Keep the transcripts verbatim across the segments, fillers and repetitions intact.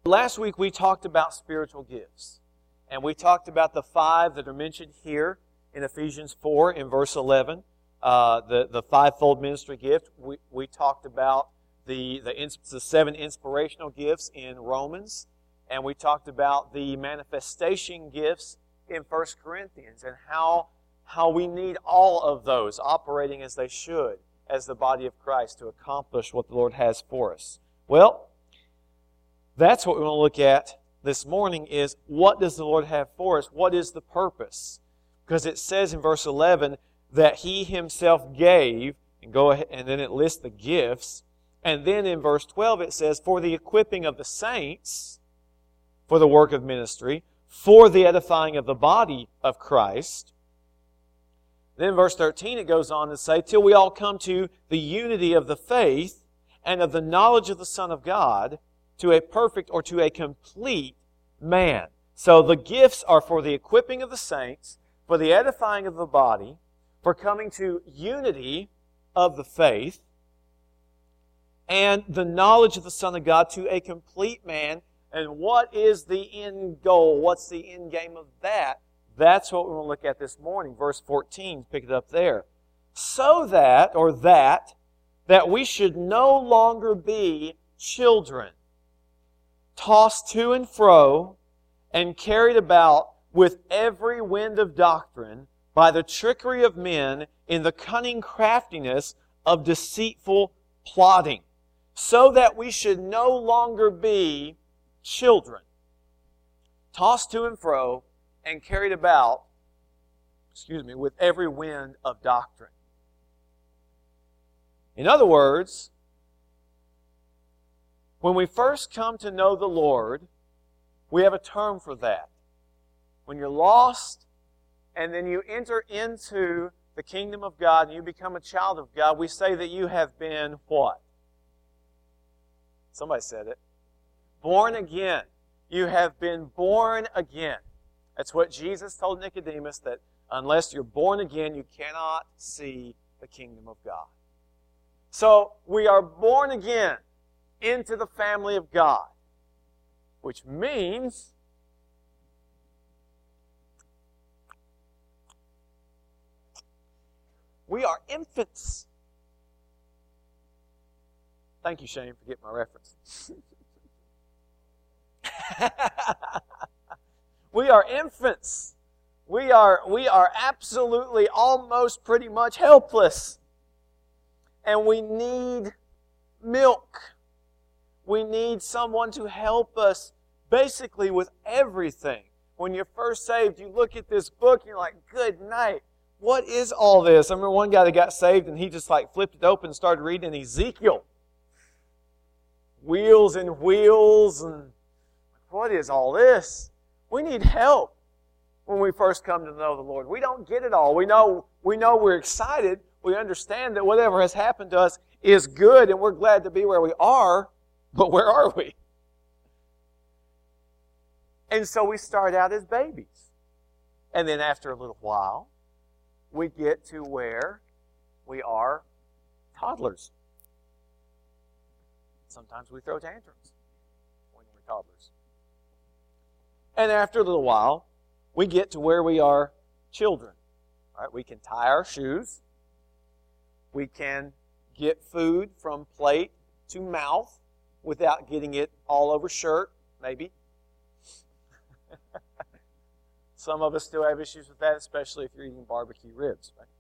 Last week we talked about spiritual gifts. And we talked about the five that are mentioned here in Ephesians four in verse eleven. Uh, the, the fivefold ministry gift. We, we talked about the, the, the seven inspirational gifts in Romans. And we talked about the manifestation gifts in First Corinthians and how, how we need all of those operating as they should as the body of Christ to accomplish what the Lord has for us. Well, that's what we want to look at this morning is what does the Lord have for us? What is the purpose? Because it says in verse eleven that He Himself gave, and go ahead, and then it lists the gifts. And then in verse twelve it says, for the equipping of the saints, for the work of ministry, for the edifying of the body of Christ. Then in verse thirteen it goes on to say, till we all come to the unity of the faith and of the knowledge of the Son of God, to a perfect or to a complete man. So the gifts are for the equipping of the saints, for the edifying of the body, for coming to unity of the faith, and the knowledge of the Son of God to a complete man. And what is the end goal? What's the end game of that? That's what we want to look at this morning. Verse fourteen, pick it up there. So that, or that, that we should no longer be children, tossed to and fro, and carried about with every wind of doctrine by the trickery of men in the cunning craftiness of deceitful plotting, so that we should no longer be children, tossed to and fro, and carried about, excuse me, with every wind of doctrine. In other words, when we first come to know the Lord, we have a term for that. When you're lost, and then you enter into the kingdom of God, and you become a child of God, we say that you have been what? Somebody said it. Born again. You have been born again. That's what Jesus told Nicodemus, that unless you're born again, you cannot see the kingdom of God. So, we are born again into the family of God, which means we are infants. Thank you, Shane, for getting my reference. We are infants. We are, we are absolutely, almost pretty much helpless. And we need milk. We need someone to help us basically with everything. When you're first saved, you look at this book and you're like, good night. What is all this? I remember one guy that got saved and he just like flipped it open and started reading Ezekiel. Wheels and wheels and what is all this? We need help when we first come to know the Lord. We don't get it all. We know, we know we're excited. We understand that whatever has happened to us is good and we're glad to be where we are. But where are we? And so we start out as babies. And then after a little while, we get to where we are toddlers. Sometimes we throw tantrums when we're toddlers. And after a little while, we get to where we are children. All right, we can tie our shoes. We can get food from plate to mouth without getting it all over shirt, maybe. Some of us still have issues with that, especially if you're eating barbecue ribs, right?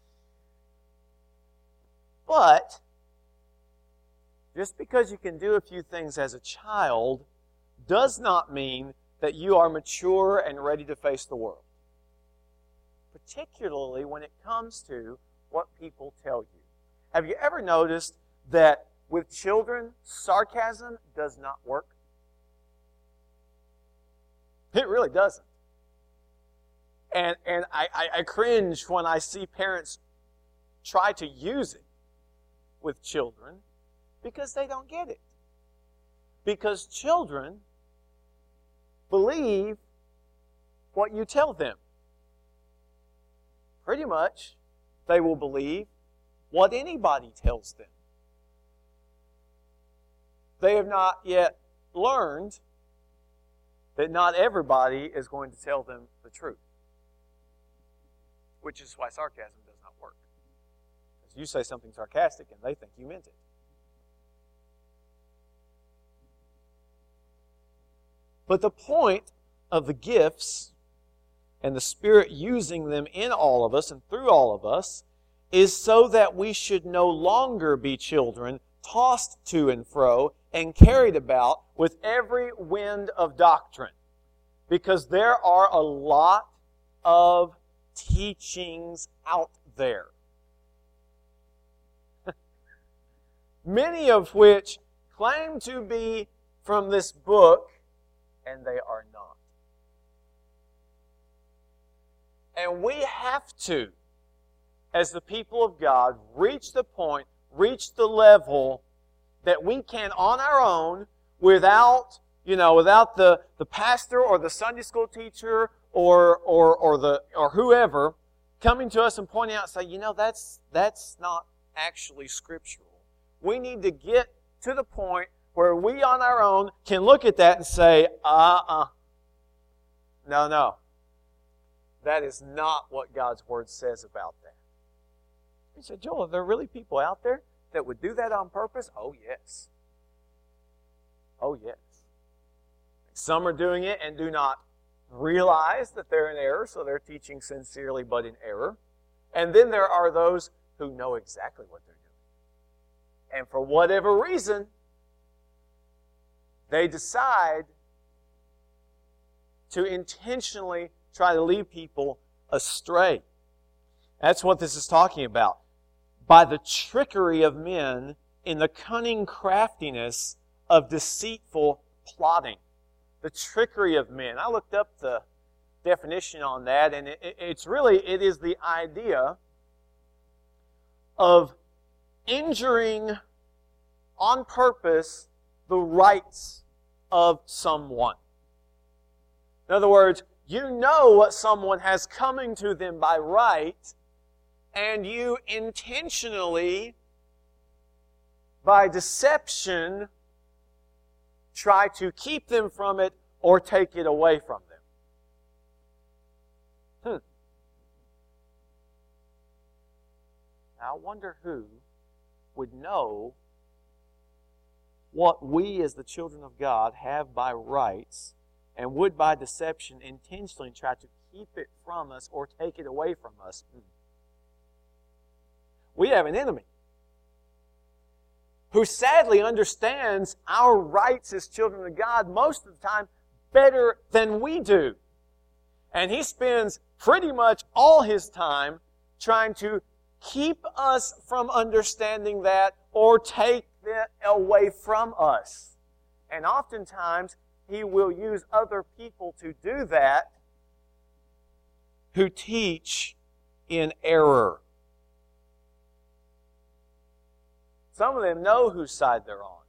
But just because you can do a few things as a child does not mean that you are mature and ready to face the world. Particularly when it comes to what people tell you. Have you ever noticed that with children, sarcasm does not work? It really doesn't. And and I, I, I cringe when I see parents try to use it with children because they don't get it. Because children believe what you tell them. Pretty much, they will believe what anybody tells them. They have not yet learned that not everybody is going to tell them the truth. Which is why sarcasm does not work. Because you say something sarcastic and they think you meant it. But the point of the gifts and the Spirit using them in all of us and through all of us is so that we should no longer be children tossed to and fro and carried about with every wind of doctrine. Because there are a lot of teachings out there. Many of which claim to be from this book, and they are not. And we have to, as the people of God, reach the point, reach the level that we can on our own, without, you know, without the, the pastor or the Sunday school teacher or or or the or whoever coming to us and pointing out and say, you know, that's that's not actually scriptural. We need to get to the point where we on our own can look at that and say, uh-uh. No, no. That is not what God's Word says about that. You said, Joel, are there really people out there that would do that on purpose? Oh, yes. Oh, yes. Some are doing it and do not realize that they're in error, so they're teaching sincerely but in error. And then there are those who know exactly what they're doing. And for whatever reason, they decide to intentionally try to lead people astray. That's what this is talking about. By the trickery of men in the cunning craftiness of deceitful plotting. The trickery of men. I looked up the definition on that, and it, it's really, it is the idea of injuring on purpose the rights of someone. In other words, you know what someone has coming to them by right, and you intentionally, by deception, try to keep them from it or take it away from them. Hmm. Now, I wonder who would know what we as the children of God have by rights and would by deception intentionally try to keep it from us or take it away from us. Hmm. We have an enemy who sadly understands our rights as children of God most of the time better than we do. And he spends pretty much all his time trying to keep us from understanding that or take it away from us. And oftentimes, he will use other people to do that who teach in error. Some of them know whose side they're on.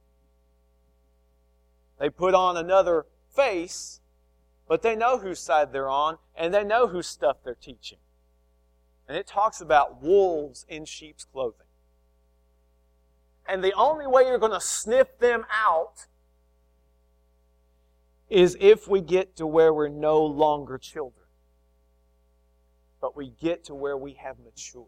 They put on another face, but they know whose side they're on, and they know whose stuff they're teaching. And it talks about wolves in sheep's clothing. And the only way you're going to sniff them out is if we get to where we're no longer children, but we get to where we have matured.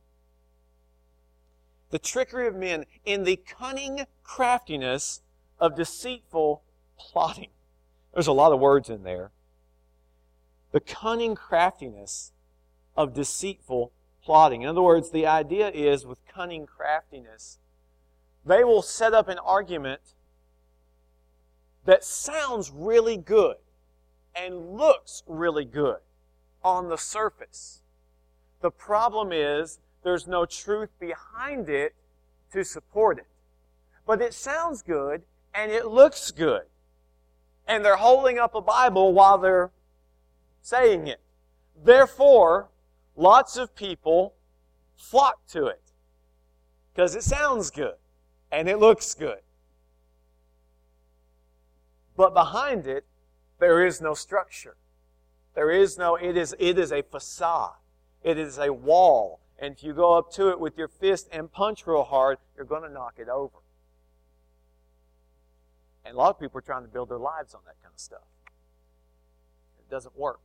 The trickery of men in the cunning craftiness of deceitful plotting. There's a lot of words in there. The cunning craftiness of deceitful plotting. In other words, the idea is with cunning craftiness, they will set up an argument that sounds really good and looks really good on the surface. The problem is there's no truth behind it to support it. But it sounds good and it looks good. And they're holding up a Bible while they're saying it. Therefore, lots of people flock to it because it sounds good and it looks good. But behind it, there is no structure. There is no, it is, it is a facade. It is a wall. And if you go up to it with your fist and punch real hard, you're going to knock it over. And a lot of people are trying to build their lives on that kind of stuff. it doesn't work.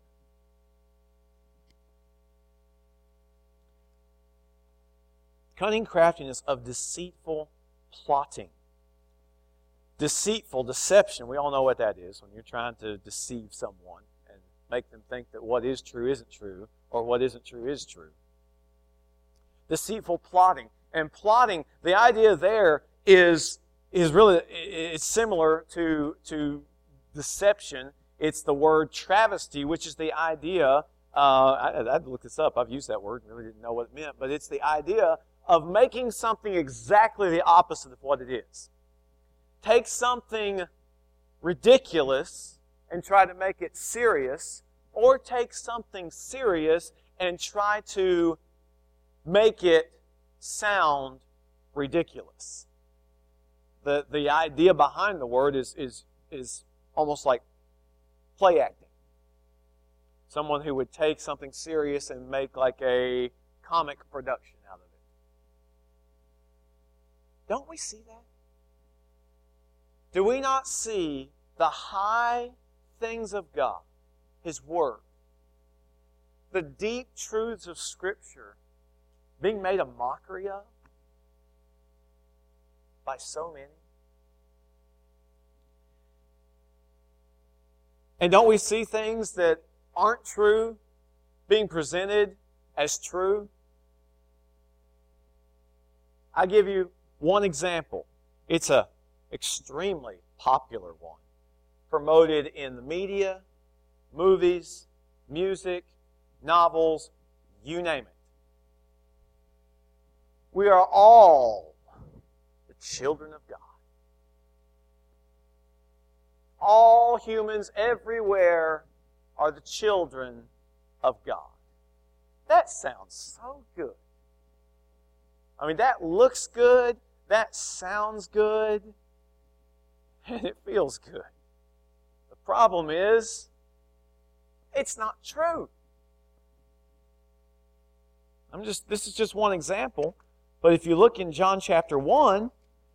Cunning craftiness of deceitful plotting. Deceitful, deception, we all know what that is when you're trying to deceive someone and make them think that what is true isn't true, or what isn't true is true. Deceitful plotting. And plotting, the idea there is, is really, it's similar to, to deception. It's the word travesty, which is the idea, uh, I, I had to look this up, I've used that word, really didn't know what it meant, but it's the idea of making something exactly the opposite of what it is. Take something ridiculous and try to make it serious, or take something serious and try to make it sound ridiculous. The, the idea behind the word is, is, is almost like play acting. Someone who would take something serious and make like a comic production out of it. Don't we see that? Do we not see the high things of God, His Word, the deep truths of Scripture being made a mockery of by so many? And don't we see things that aren't true being presented as true? I'll give you one example. It's a extremely popular one, promoted in the media, movies, music, novels, you name it. We are all the children of God. All humans everywhere are the children of God. That sounds so good. I mean, that looks good, that sounds good, and it feels good. The problem is, it's not true. I'm just, this is just one example, but if you look in John chapter one,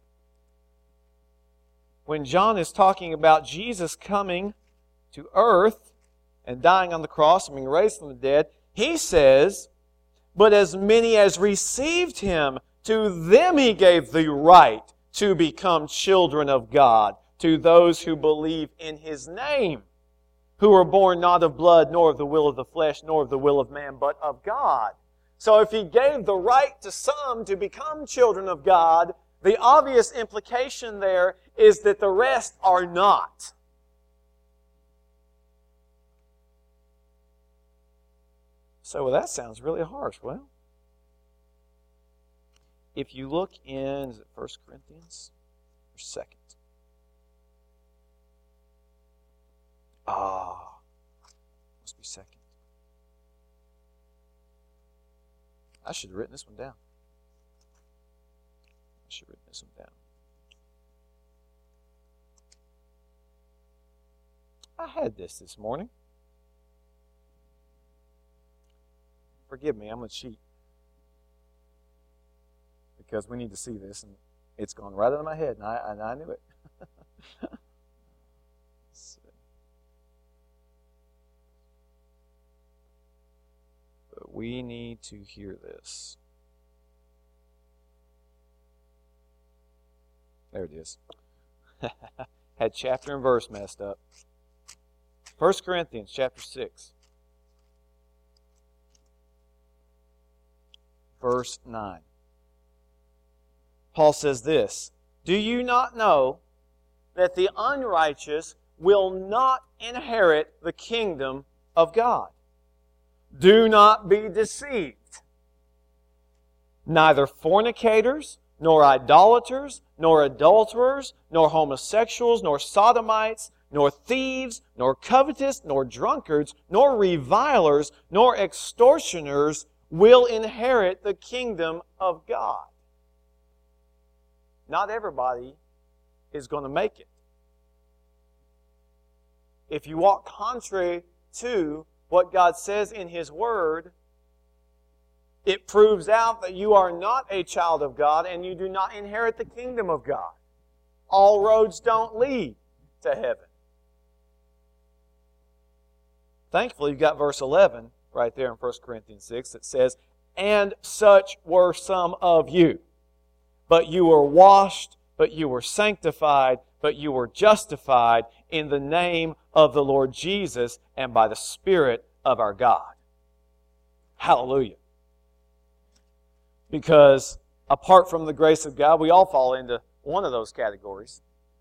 when John is talking about Jesus coming to earth and dying on the cross and being raised from the dead, he says, "But as many as received Him, to them He gave the right to become children of God, to those who believe in His name, who were born not of blood, nor of the will of the flesh, nor of the will of man, but of God." So if He gave the right to some to become children of God, the obvious implication there is that the rest are not. So well, that sounds really harsh. Well, if you look in, is it First Corinthians or Second? Ah, must be Second. I should have written this one down. I should have written this one down. I had this this morning. Forgive me, I'm going to cheat. Because we need to see this, and it's gone right out of my head, and I, and I knew it. But we need to hear this. There it is. Had chapter and verse messed up. First Corinthians chapter six. Verse nine. Paul says this, "Do you not know that the unrighteous will not inherit the kingdom of God? Do not be deceived. Neither fornicators, nor idolaters, nor adulterers, nor homosexuals, nor sodomites, nor thieves, nor covetous, nor drunkards, nor revilers, nor extortioners will inherit the kingdom of God." Not everybody is going to make it. If you walk contrary to what God says in His Word, it proves out that you are not a child of God and you do not inherit the kingdom of God. All roads don't lead to heaven. thankfully, you've got verse eleven right there in First Corinthians six that says, "And such were some of you. But you were washed, but you were sanctified, but you were justified in the name of the Lord Jesus and by the Spirit of our God." Hallelujah. Because apart from the grace of God, we all fall into one of those categories.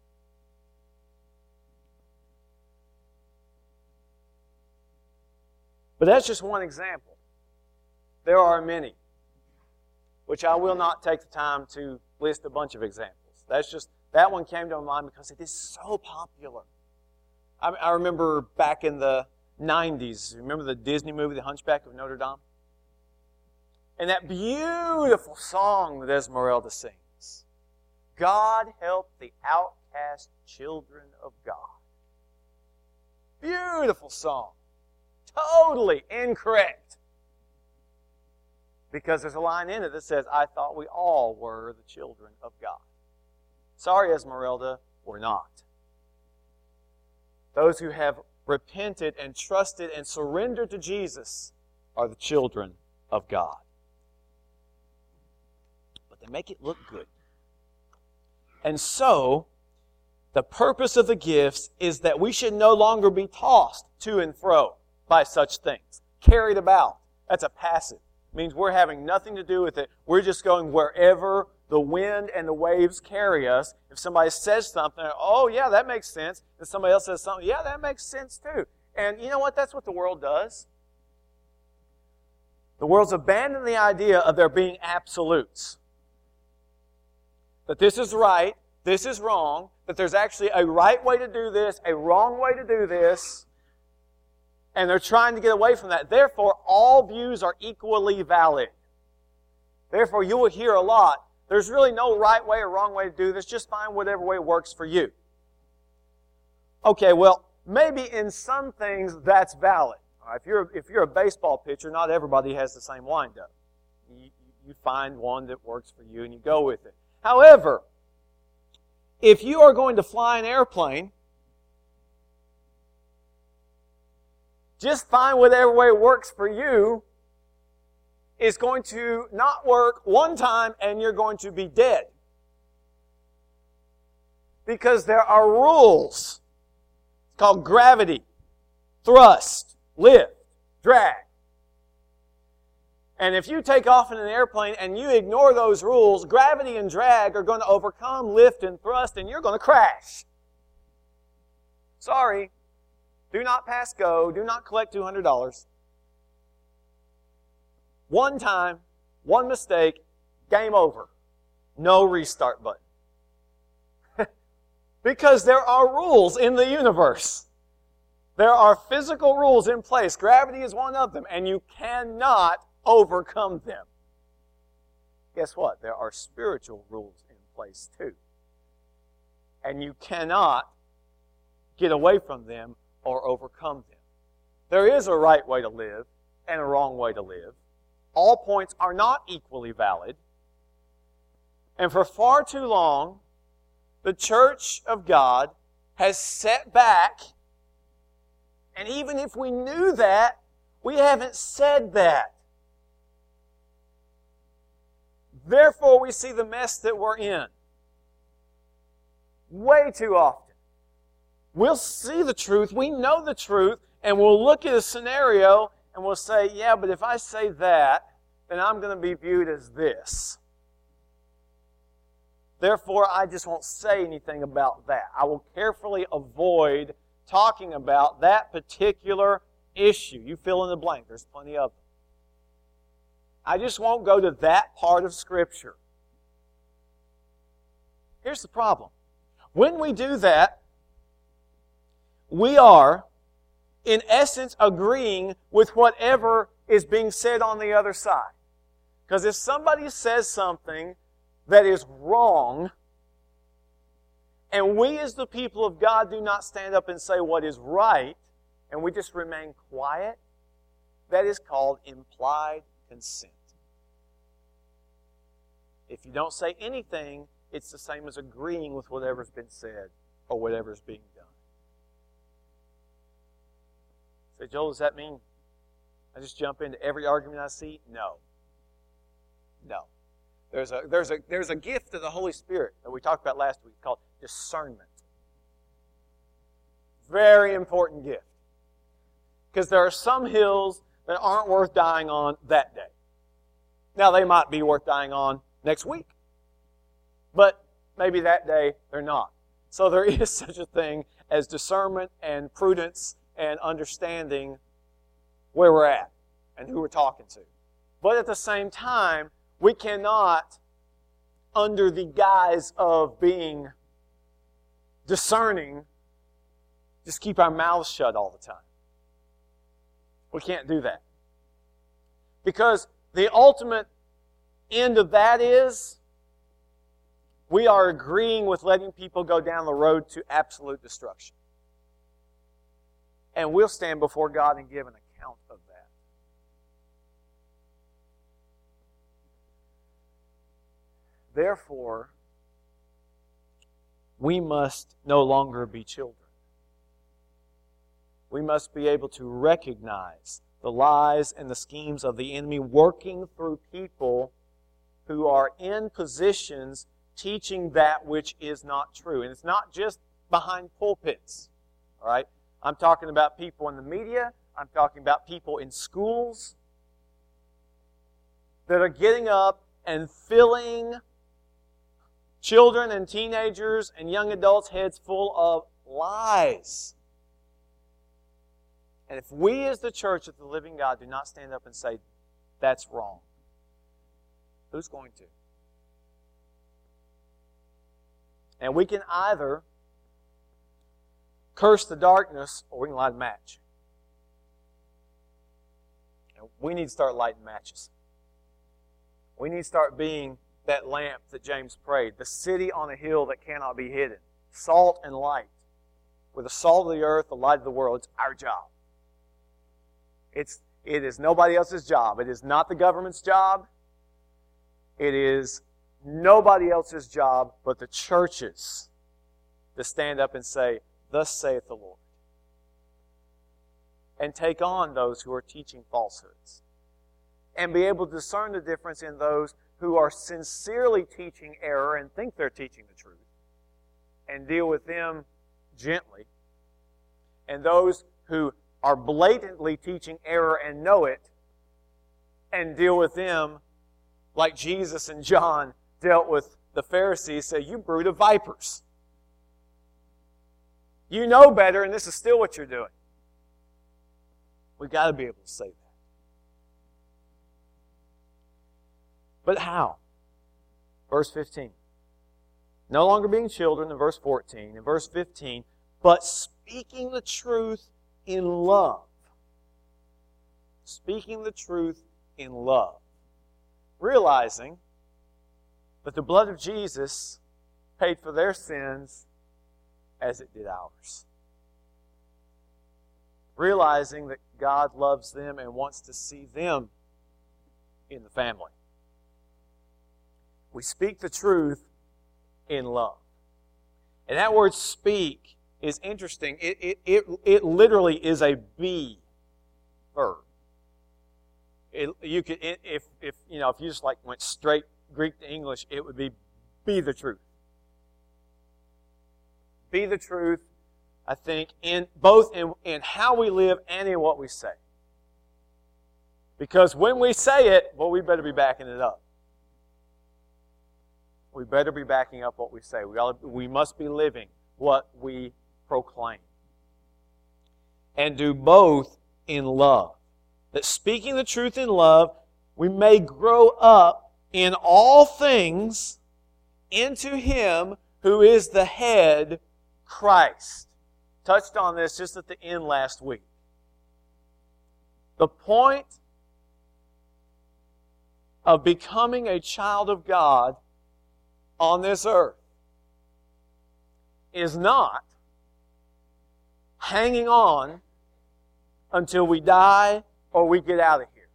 But that's just one example. There are many, which I will not take the time to list a bunch of examples. That's just, that one came to my mind because it is so popular. I, I remember back in the nineties, remember the Disney movie, The Hunchback of Notre Dame? And that beautiful song that Esmeralda sings, "God help the outcast children of God." Beautiful song. Totally incorrect. Because there's a line in it that says, "I thought we all were the children of God." Sorry, Esmeralda, we're not. Those who have repented and trusted and surrendered to Jesus are the children of God. But they make it look good. And so, the purpose of the gifts is that we should no longer be tossed to and fro by such things, carried about. That's a passive. It means we're having nothing to do with it. We're just going wherever the wind and the waves carry us. If somebody says something, "Oh, yeah, that makes sense." If somebody else says something, "Yeah, that makes sense too." And you know what? That's what the world does. The world's abandoned the idea of there being absolutes. That this is right, this is wrong, that there's actually a right way to do this, a wrong way to do this, and they're trying to get away from that. Therefore, all views are equally valid. Therefore, you will hear a lot, "There's really no right way or wrong way to do this, just find whatever way works for you." Okay, well, maybe in some things that's valid. All right, if you're if you're a baseball pitcher, not everybody has the same windup. You, you find one that works for you and you go with it. However, if you are going to fly an airplane, just find whatever way works for you is going to not work one time and you're going to be dead. Because there are rules. It's called gravity, thrust, lift, drag. And if you take off in an airplane and you ignore those rules, gravity and drag are going to overcome lift and thrust and you're going to crash. Sorry. Do not pass go. Do not collect two hundred dollars. One time, one mistake, game over. No restart button. Because there are rules in the universe. There are physical rules in place. Gravity is one of them, and you cannot overcome them. Guess what? There are spiritual rules in place too. And you cannot get away from them or overcome them. There is a right way to live and a wrong way to live. All points are not equally valid. And for far too long, the church of God has set back. And even if we knew that, we haven't said that. Therefore, we see the mess that we're in. Way too often. We'll see the truth, we know the truth, and we'll look at a scenario and we'll say, yeah, but if I say that, then I'm going to be viewed as this. Therefore, I just won't say anything about that. I will carefully avoid talking about that particular issue. You fill in the blank. There's plenty of them. I just won't go to that part of Scripture. Here's the problem. When we do that, we are, in essence, agreeing with whatever is being said on the other side. Because if somebody says something that is wrong, and we as the people of God do not stand up and say what is right, and we just remain quiet, that is called implied consent. If you don't say anything, it's the same as agreeing with whatever's been said or whatever's being done. Say, Joel, does that mean I just jump into every argument I see? No. No. There's a, there's a, there's a gift of the Holy Spirit that we talked about last week called discernment. Very important gift. Because there are some hills that aren't worth dying on that day. Now, they might be worth dying on next week. But maybe that day they're not. So there is such a thing as discernment and prudence and understanding where we're at and who we're talking to. But at the same time, we cannot, under the guise of being discerning, just keep our mouths shut all the time. We can't do that. Because the ultimate end of that is we are agreeing with letting people go down the road to absolute destruction. And we'll stand before God and give an account of that. Therefore, we must no longer be children. We must be able to recognize the lies and the schemes of the enemy working through people who are in positions teaching that which is not true. And it's not just behind pulpits. All right? I'm talking about people in the media. I'm talking about people in schools that are getting up and filling children and teenagers and young adults' heads full of lies. And if we as the church of the living God do not stand up and say, that's wrong, who's going to? And we can either curse the darkness or we can light a match. And we need to start lighting matches. We need to start being that lamp that James prayed, the city on a hill that cannot be hidden, salt and light. We're the salt of the earth, the light of the world. It's our job. It's, it is nobody else's job. It is not the government's job. It is nobody else's job but the church's to stand up and say, thus saith the Lord. And take on those who are teaching falsehoods. And be able to discern the difference in those who are sincerely teaching error and think they're teaching the truth. And deal with them gently. And those who are blatantly teaching error and know it, and deal with them like Jesus and John dealt with the Pharisees, say, you brood of vipers. You know better, and this is still what you're doing. We've got to be able to say that. But how? Verse fifteen. No longer being children, in verse fourteen. In verse fifteen, but speaking the truth in love. Speaking the truth in love. Realizing that the blood of Jesus paid for their sins as it did ours. Realizing that God loves them and wants to see them in the family. We speak the truth in love. And that word speak is interesting. It, it, it, it literally is a be verb. It, you could, it, if, if, you know, if you just like went straight Greek to English, it would be be the truth. Be the truth, I think, in both in, in how we live and in what we say. Because when we say it, well, we better be backing it up. We better be backing up what we say. We, all, we must be living what we proclaim. And do both in love. That speaking the truth in love, we may grow up in all things into Him who is the head, Christ. Touched on this just at the end last week. The point of becoming a child of God on this earth is not hanging on until we die or we get out of here.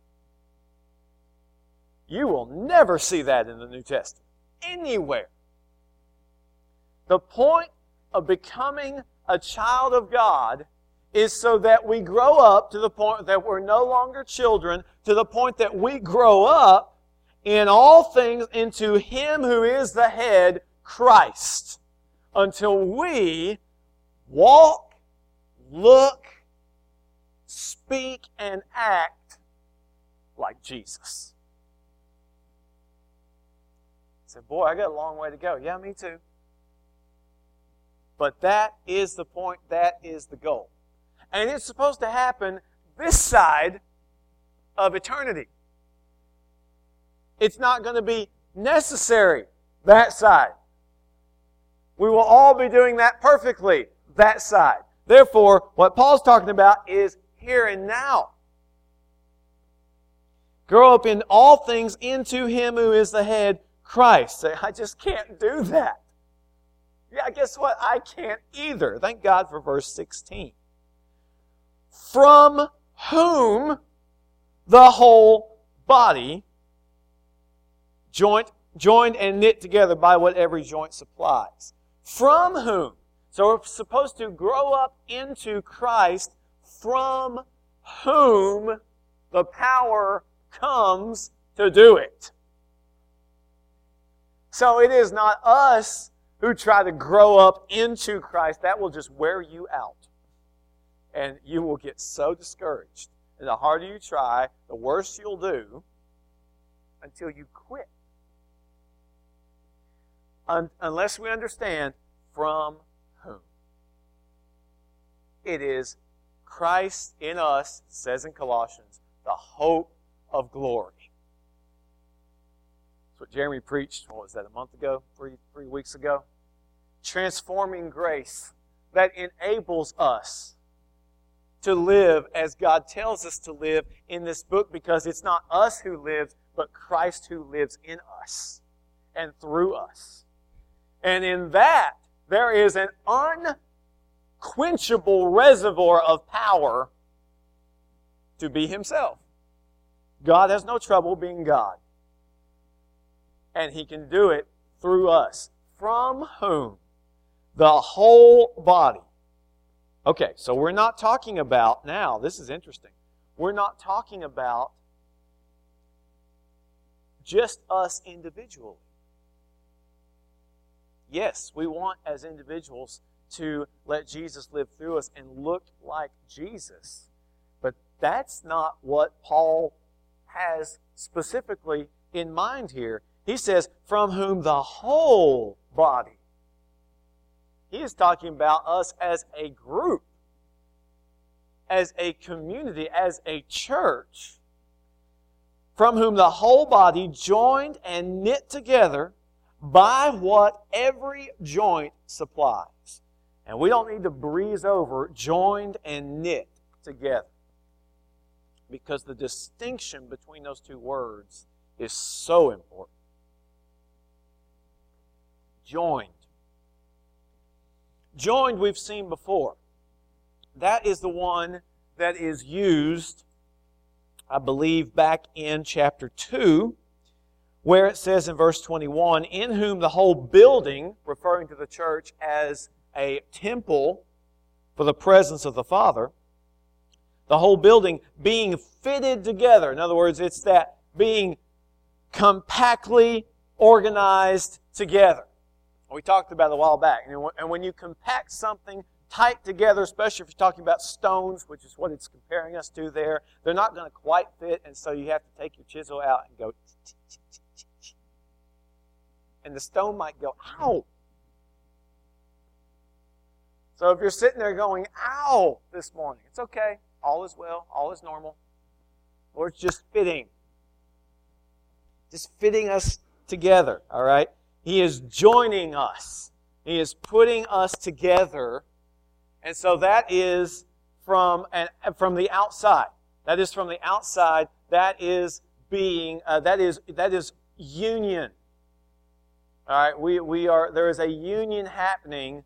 You will never see that in the New Testament. Anywhere. The point of becoming a child of God is so that we grow up to the point that we're no longer children, to the point that we grow up in all things into Him who is the head, Christ, until we walk, look, speak, and act like Jesus. I said, boy, I got a long way to go. Yeah, me too. But that is the point. That is the goal. And it's supposed to happen this side of eternity. It's not going to be necessary that side. We will all be doing that perfectly that side. Therefore, what Paul's talking about is here and now. Grow up in all things into Him who is the head, Christ. Say, I just can't do that. Yeah, guess what? I can't either. Thank God for verse sixteen. From whom the whole body, joint, joined and knit together by what every joint supplies. From whom? So we're supposed to grow up into Christ, from whom the power comes to do it. So it is not us who try to grow up into Christ. That will just wear you out. And you will get so discouraged. And the harder you try, the worse you'll do until you quit. Un- unless we understand from whom. It is Christ in us, it says in Colossians, the hope of glory. That's what Jeremy preached, what was that, a month ago? Three, three weeks ago? Transforming grace that enables us to live as God tells us to live in this book, because it's not us who lives, but Christ who lives in us and through us. And in that, there is an unquenchable reservoir of power to be Himself. God has no trouble being God. And He can do it through us. From whom the whole body. Okay, so we're not talking about, now, this is interesting. We're not talking about just us individually. Yes, we want as individuals to let Jesus live through us and look like Jesus. But that's not what Paul has specifically in mind here. He says, from whom the whole body. He is talking about us as a group, as a community, as a church, from whom the whole body, joined and knit together by what every joint supplies. And we don't need to breeze over joined and knit together, because the distinction between those two words is so important. Joined. Joined we've seen before. That is the one that is used, I believe, back in chapter two, where it says in verse twenty-one, in whom the whole building, referring to the church as a temple for the presence of the Father, the whole building being fitted together. In other words, it's that being compactly organized together. We talked about it a while back. And when you compact something tight together, especially if you're talking about stones, which is what it's comparing us to there, they're not going to quite fit, and so you have to take your chisel out and go, and the stone might go, ow. So if you're sitting there going, ow, this morning, it's okay. All is well. All is normal. Or it's just fitting. Just fitting us together, all right? He is joining us. He is putting us together. And so that is from, and from the outside. That is from the outside. That is being, uh, that is that is union. All right, we, we are, there is a union happening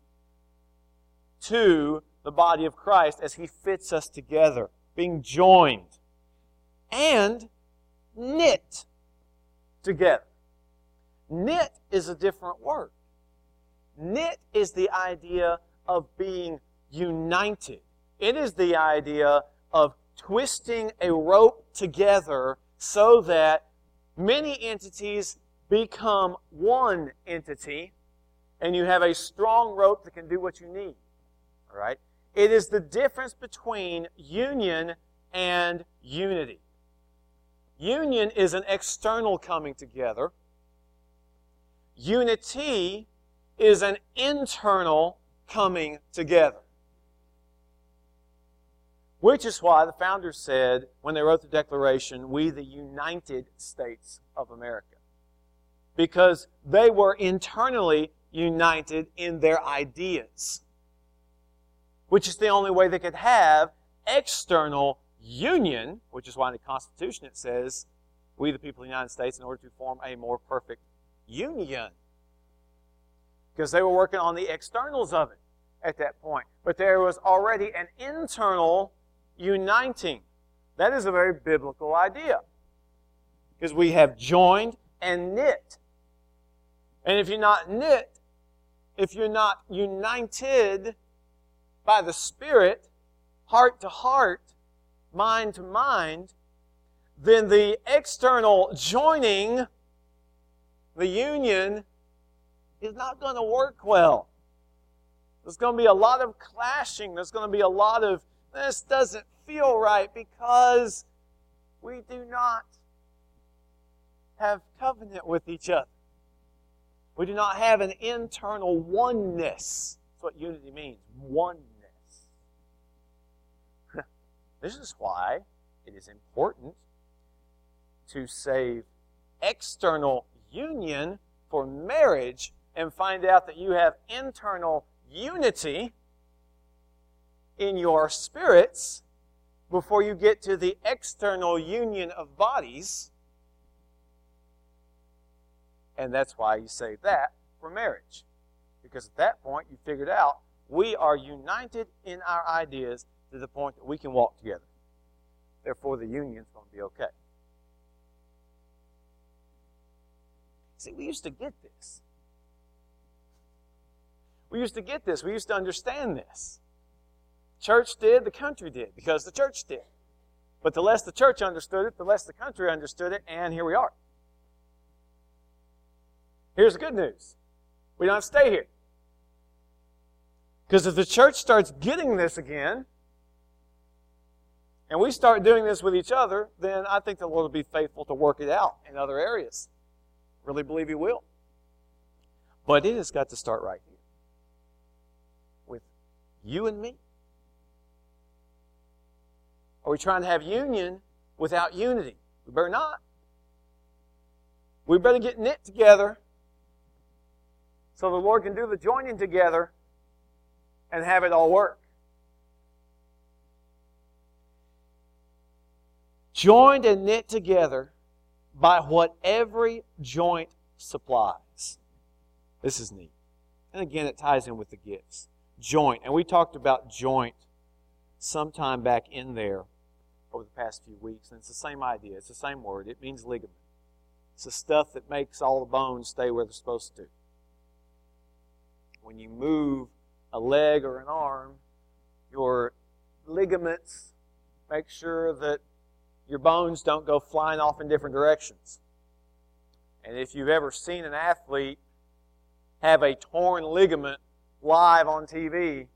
to the body of Christ as He fits us together, being joined and knit together. Knit is a different word. Knit is the idea of being united, It is the idea of twisting a rope together so that many entities become one entity, and you have a strong rope that can do what you need. All right? It is the difference between union and unity. Union is an external coming together. Unity is an internal coming together. Which is why the founders said, when they wrote the Declaration, we the United States of America. Because they were internally united in their ideas. Which is the only way they could have external union, which is why in the Constitution it says, we the people of the United States, in order to form a more perfect union. Because they were working on the externals of it at that point. But there was already an internal uniting. That is a very biblical idea. Because we have joined and knit. And if you're not knit, if you're not united by the Spirit, heart to heart, mind to mind, then the external joining, the union, is not going to work well. There's going to be a lot of clashing. There's going to be a lot of, this doesn't feel right because we do not have covenant with each other. We do not have an internal oneness. That's what unity means, oneness. This is why it is important to save external union for marriage and find out that you have internal unity in your spirits before you get to the external union of bodies. And that's why you save that for marriage. Because at that point you figured out we are united in our ideas to the point that we can walk together. Therefore, the union's going to be okay. See, we used to get this. We used to get this. We used to understand this. Church did, the country did, because the church did. But the less the church understood it, the less the country understood it, and here we are. Here's the good news. We don't have to stay here. Because if the church starts getting this again, and we start doing this with each other, then I think the Lord will be faithful to work it out in other areas. Really believe He will. But it has got to start right here. With you and me. Are we trying to have union without unity? We better not. We better get knit together so the Lord can do the joining together and have it all work. Joined and knit together by what every joint supplies. This is neat. And again, it ties in with the gifts. Joint. And we talked about joint sometime back in there over the past few weeks. And it's the same idea. It's the same word. It means ligament. It's the stuff that makes all the bones stay where they're supposed to. When you move a leg or an arm, your ligaments make sure that your bones don't go flying off in different directions. And if you've ever seen an athlete have a torn ligament live on T V,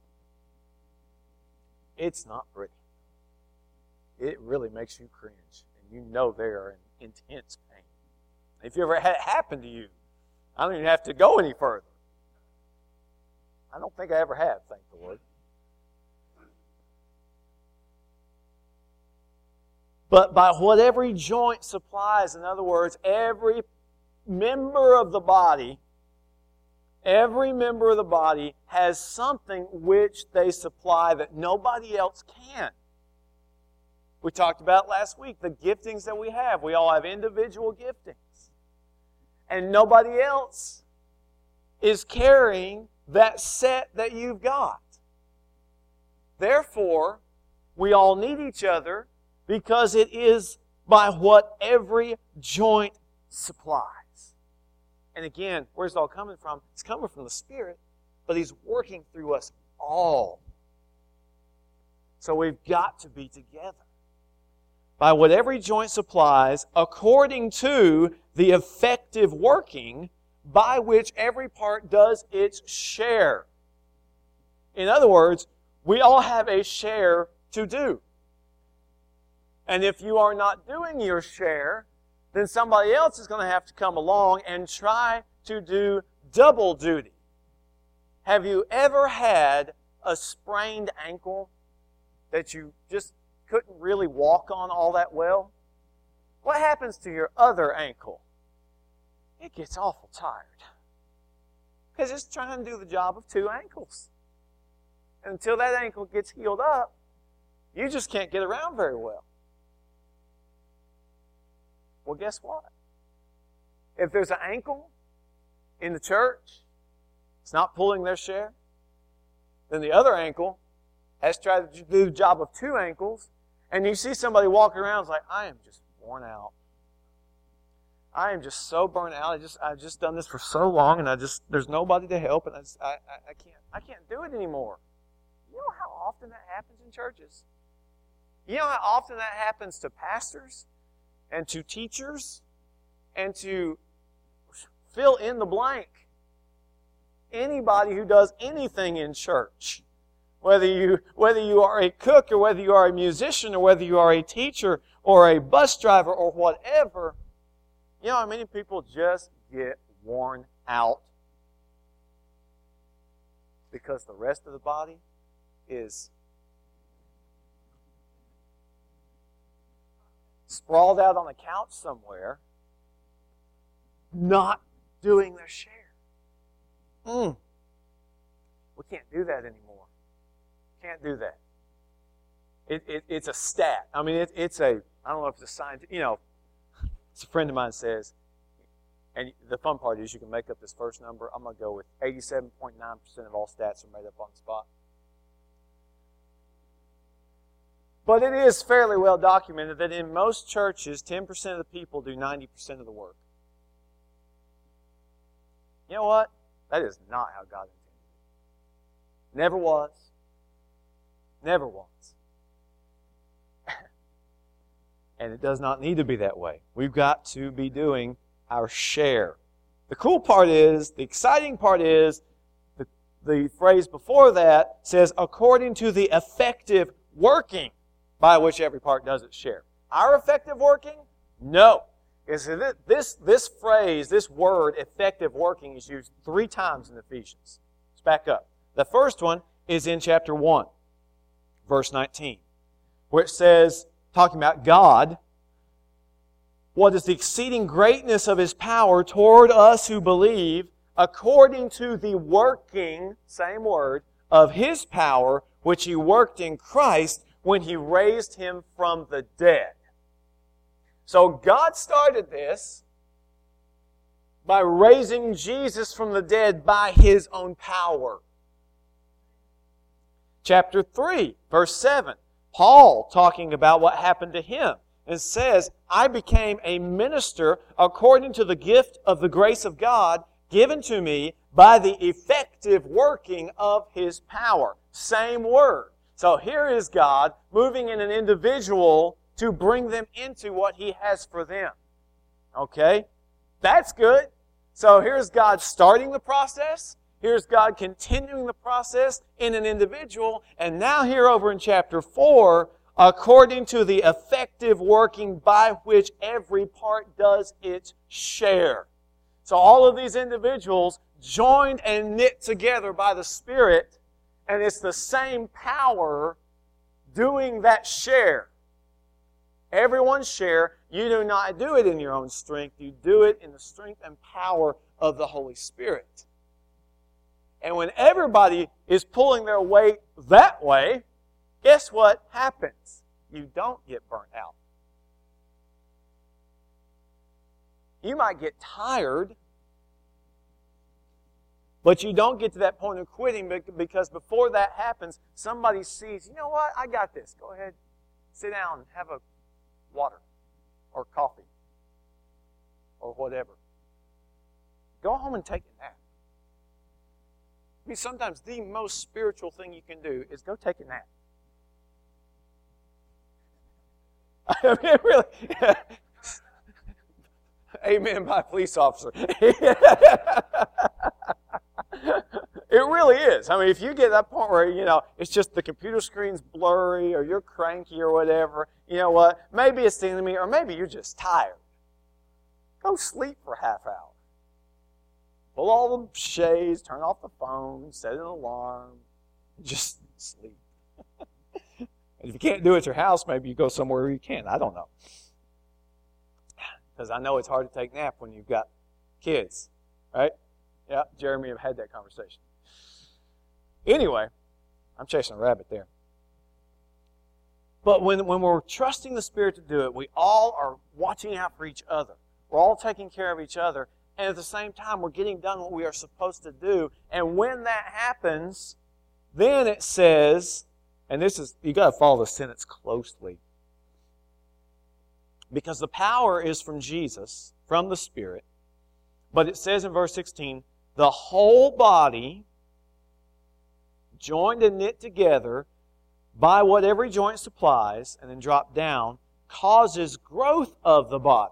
it's not pretty. It really makes you cringe. And you know they are in intense pain. If you ever had it happen to you, I don't even have to go any further. I don't think I ever have, thank the Lord. But by what every joint supplies, in other words, every member of the body, every member of the body has something which they supply that nobody else can. We talked about last week the giftings that we have. We all have individual giftings. And nobody else is carrying that set that you've got. Therefore, we all need each other because it is by what every joint supplies. And again, where's it all coming from? It's coming from the Spirit, but He's working through us all. So we've got to be together. By what every joint supplies, according to the effective working by which every part does its share. In other words, we all have a share to do. And if you are not doing your share, then somebody else is going to have to come along and try to do double duty. Have you ever had a sprained ankle that you just couldn't really walk on all that well? What happens to your other ankle? It gets awful tired. Because it's trying to do the job of two ankles. And until that ankle gets healed up, you just can't get around very well. Well, guess what? If there's an ankle in the church, it's not pulling their share, then the other ankle has tried to do the job of two ankles, and you see somebody walking around, it's like, I am just worn out. I am just so burnt out. I just I've just done this for so long, and I just there's nobody to help, and I just, I, I I can't I can't do it anymore. You know how often that happens in churches? You know how often that happens to pastors and to teachers and to fill in the blank. Anybody who does anything in church, whether you whether you are a cook or whether you are a musician or whether you are a teacher or a bus driver or whatever, you know how many people just get worn out because the rest of the body is sprawled out on a couch somewhere, not doing their share. Mm. We can't do that anymore. Can't do that. It, it, it's a stat. I mean, it, it's a, I don't know if it's a science, you know, it's a friend of mine says, and the fun part is you can make up this first number. I'm going to go with eighty-seven point nine percent of all stats are made up on the spot. But it is fairly well documented that in most churches, ten percent of the people do ninety percent of the work. You know what? That is not how God intended it. Never was. Never was. And it does not need to be that way. We've got to be doing our share. The cool part is, the exciting part is, the, the phrase before that says, according to the effective working by which every part does its share. Our effective working? No. Is this, this phrase, this word, effective working, is used three times in Ephesians. Let's back up. The first one is in chapter one, verse nineteen, where it says, talking about God, what is the exceeding greatness of His power toward us who believe, according to the working, same word, of His power, which He worked in Christ when He raised Him from the dead. So God started this by raising Jesus from the dead by His own power. Chapter three, verse seven. Paul talking about what happened to him. And says, I became a minister according to the gift of the grace of God given to me by the effective working of His power. Same word. So here is God moving in an individual to bring them into what He has for them. Okay? That's good. So here's God starting the process. Here's God continuing the process in an individual. And now here over in chapter four, according to the effective working by which every part does its share. So all of these individuals joined and knit together by the Spirit, and it's the same power doing that share. Everyone's share. You do not do it in your own strength. You do it in the strength and power of the Holy Spirit. And when everybody is pulling their weight that way, guess what happens? You don't get burnt out. You might get tired, but you don't get to that point of quitting because before that happens, somebody sees, you know what, I got this. Go ahead, sit down and have a water or coffee or whatever. Go home and take a nap. I mean, sometimes the most spiritual thing you can do is go take a nap. I mean, really. Amen by a police officer. It really is. I mean, if you get to that point where, you know, it's just the computer screen's blurry or you're cranky or whatever, you know what? Maybe it's the enemy or maybe you're just tired. Go sleep for a half hour. Pull all the shades, turn off the phone, set an alarm, just sleep. And if you can't do it at your house, maybe you go somewhere where you can. I don't know. Because I know it's hard to take a nap when you've got kids, right? Yeah, Jeremy have had that conversation. Anyway, I'm chasing a rabbit there. But when, when we're trusting the Spirit to do it, we all are watching out for each other. We're all taking care of each other. And at the same time, we're getting done what we are supposed to do. And when that happens, then it says, and this is, you got to follow the sentence closely. Because the power is from Jesus, from the Spirit. But it says in verse sixteen, the whole body, joined and knit together by what every joint supplies, and then drop down, causes growth of the body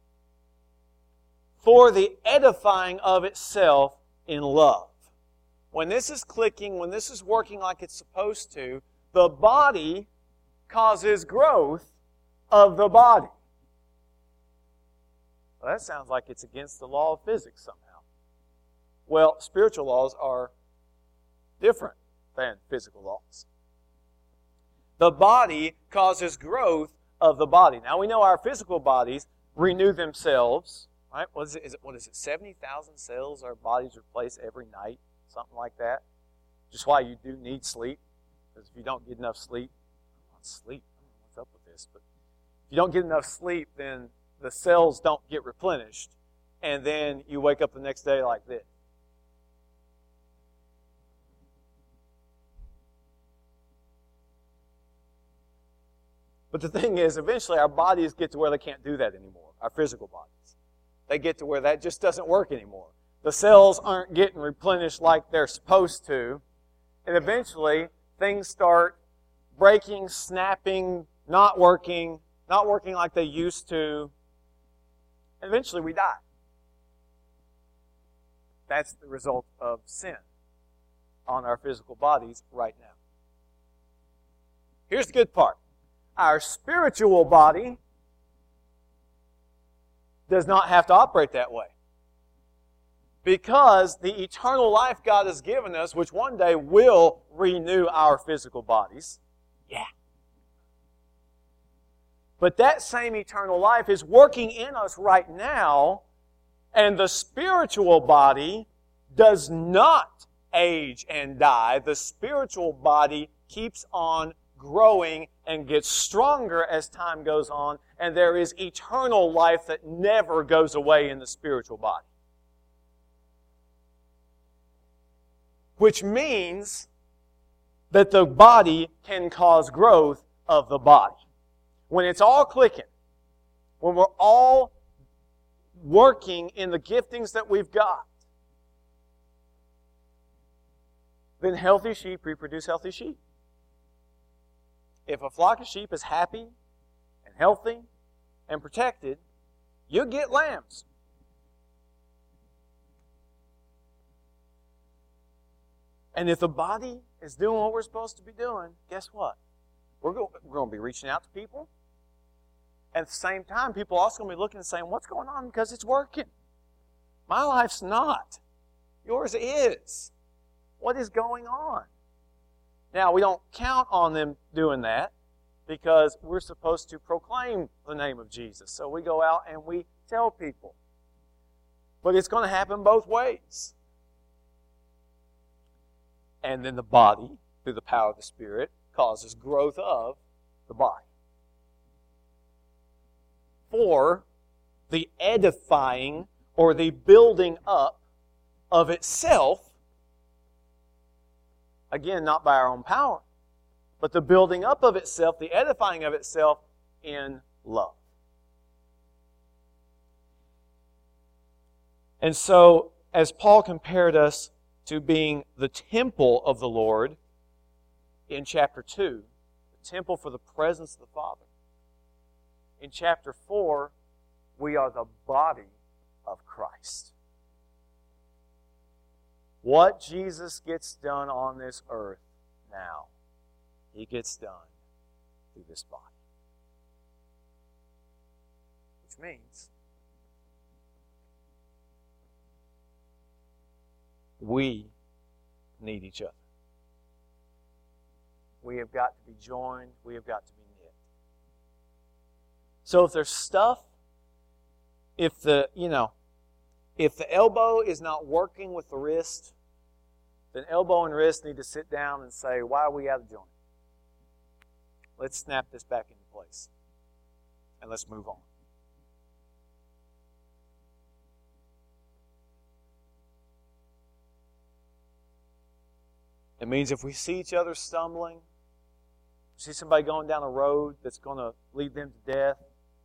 for the edifying of itself in love. When this is clicking, when this is working like it's supposed to, the body causes growth of the body. Well, that sounds like it's against the law of physics somehow. Well, spiritual laws are different than physical laws. The body causes growth of the body. Now, we know our physical bodies renew themselves. Right? What is it? Is it what is it? seventy thousand cells our bodies replace every night, something like that. Just why you do need sleep, because if you don't get enough sleep, I don't sleep. I don't know what's up with this, but if you don't get enough sleep, then the cells don't get replenished, and then you wake up the next day like this. But the thing is, eventually our bodies get to where they can't do that anymore, our physical bodies. They get to where that just doesn't work anymore. The cells aren't getting replenished like they're supposed to. And eventually, things start breaking, snapping, not working, not working like they used to. And eventually we die. That's the result of sin on our physical bodies right now. Here's the good part. Our spiritual body does not have to operate that way. Because the eternal life God has given us, which one day will renew our physical bodies. Yeah. But that same eternal life is working in us right now, and the spiritual body does not age and die. The spiritual body keeps on growing and gets stronger as time goes on, and there is eternal life that never goes away in the spiritual body. Which means that the body can cause growth of the body. When it's all clicking, when we're all working in the giftings that we've got, then healthy sheep reproduce healthy sheep. If a flock of sheep is happy and healthy and protected, you'll get lambs. And if the body is doing what we're supposed to be doing, guess what? We're going, we're going to be reaching out to people. At the same time, people are also going to be looking and saying, what's going on? Because it's working. My life's not. Yours is. What is going on? Now, we don't count on them doing that because we're supposed to proclaim the name of Jesus. So we go out and we tell people. But it's going to happen both ways. And then the body, through the power of the Spirit, causes growth of the body. For the edifying or the building up of itself, again, not by our own power, but the building up of itself, the edifying of itself in love. And so, as Paul compared us to being the temple of the Lord in chapter two, the temple for the presence of the Father, in chapter four, we are the body of Christ. What Jesus gets done on this earth now, He gets done through this body. Which means we need each other. We have got to be joined. We have got to be knit. So if there's stuff, if the, you know, if the elbow is not working with the wrist, then elbow and wrist need to sit down and say, why are we out of joint? Let's snap this back into place. And let's move on. It means if we see each other stumbling, see somebody going down a road that's going to lead them to death,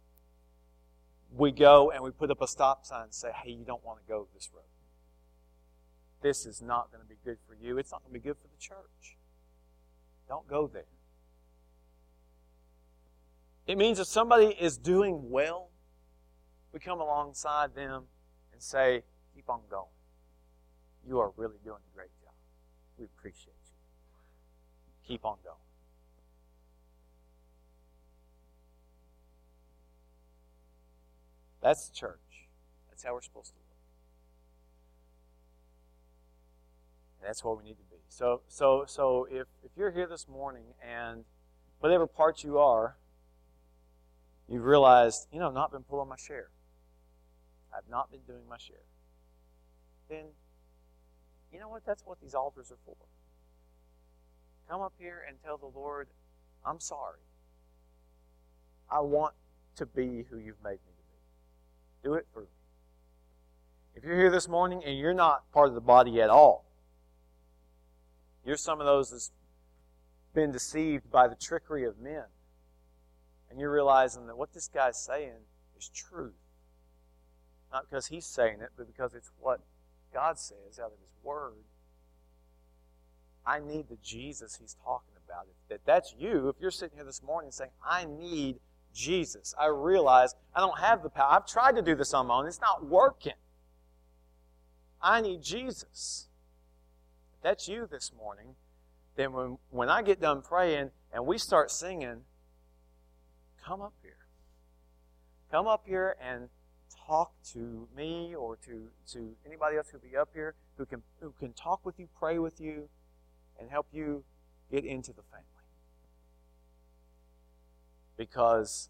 we go and we put up a stop sign and say, hey, you don't want to go this road. This is not going to be good for you. It's not going to be good for the church. Don't go there. It means if somebody is doing well, we come alongside them and say, keep on going. You are really doing a great job. We appreciate you. Keep on going. That's the church. That's how we're supposed to look. And that's where we need to be. So, so, so if, if you're here this morning and whatever part you are, you've realized, you know, I've not been pulling my share. I've not been doing my share. Then, you know what? That's what these altars are for. Come up here and tell the Lord, I'm sorry. I want to be who you've made me to be. Do it for me. If you're here this morning and you're not part of the body at all, you're some of those that's been deceived by the trickery of men, and you're realizing that what this guy's saying is truth. Not because he's saying it, but because it's what God says out of His Word. I need the Jesus He's talking about. If that's you, if you're sitting here this morning saying, I need Jesus. I realize I don't have the power. I've tried to do this on my own. It's not working. I need Jesus. If that's you this morning, then when, when I get done praying and we start singing, come up here. Come up here and talk to me or to, to anybody else who'll be up here who can who can talk with you, pray with you, and help you get into the family. Because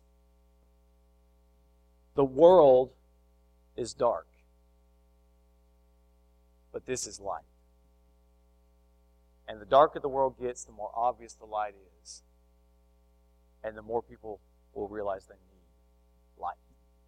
the world is dark, but this is light. And the darker the world gets, the more obvious the light is. And the more people will realize they need light.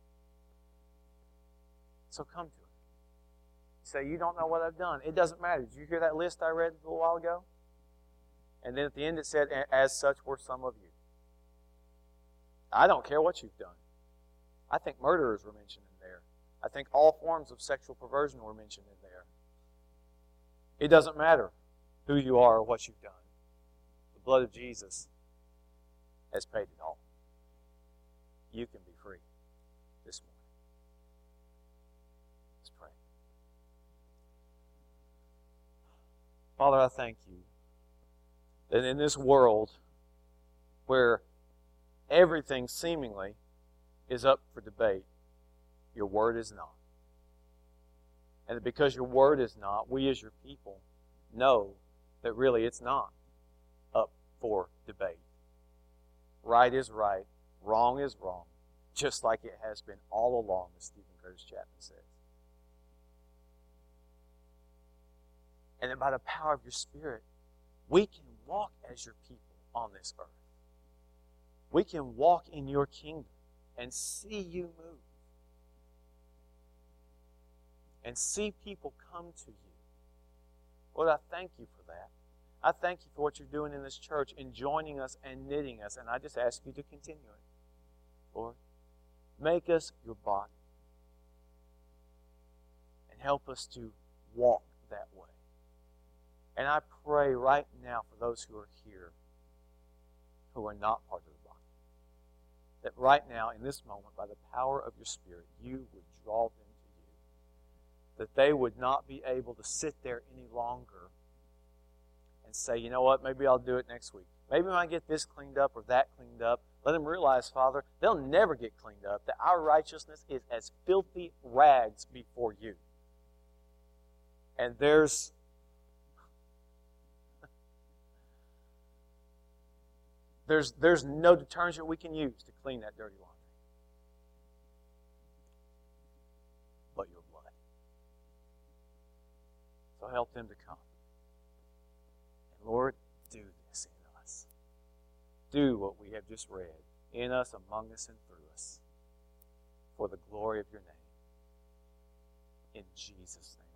So come to it. Say, you don't know what I've done. It doesn't matter. Did you hear that list I read a little while ago? And then at the end it said, as such were some of you. I don't care what you've done. I think murderers were mentioned in there. I think all forms of sexual perversion were mentioned in there. It doesn't matter who you are or what you've done. The blood of Jesus has paid it all. You can be free this morning. Let's pray. Father, I thank you that in this world where everything seemingly is up for debate, your word is not. And that because your word is not, we as your people know that really it's not up for debate. Right is right, wrong is wrong, just like it has been all along, as Stephen Curtis Chapman says. And that by the power of your Spirit, we can walk as your people on this earth. We can walk in your kingdom and see you move. And see people come to you. Lord, I thank you for that. I thank you for what you're doing in this church in joining us and knitting us. And I just ask you to continue it. Lord, make us your body. And help us to walk that way. And I pray right now for those who are here who are not part of the body. that right now, in this moment, by the power of your Spirit, you would draw them to you. That they would not be able to sit there any longer and say, you know what, maybe I'll do it next week. Maybe when I get this cleaned up or that cleaned up. Let them realize, Father, they'll never get cleaned up, that our righteousness is as filthy rags before you. And there's there's there's no detergent we can use to clean that dirty laundry. But your blood. So help them to come. And Lord, do this in us. Do what we have just read in us, among us, and through us for the glory of your name. In Jesus' name.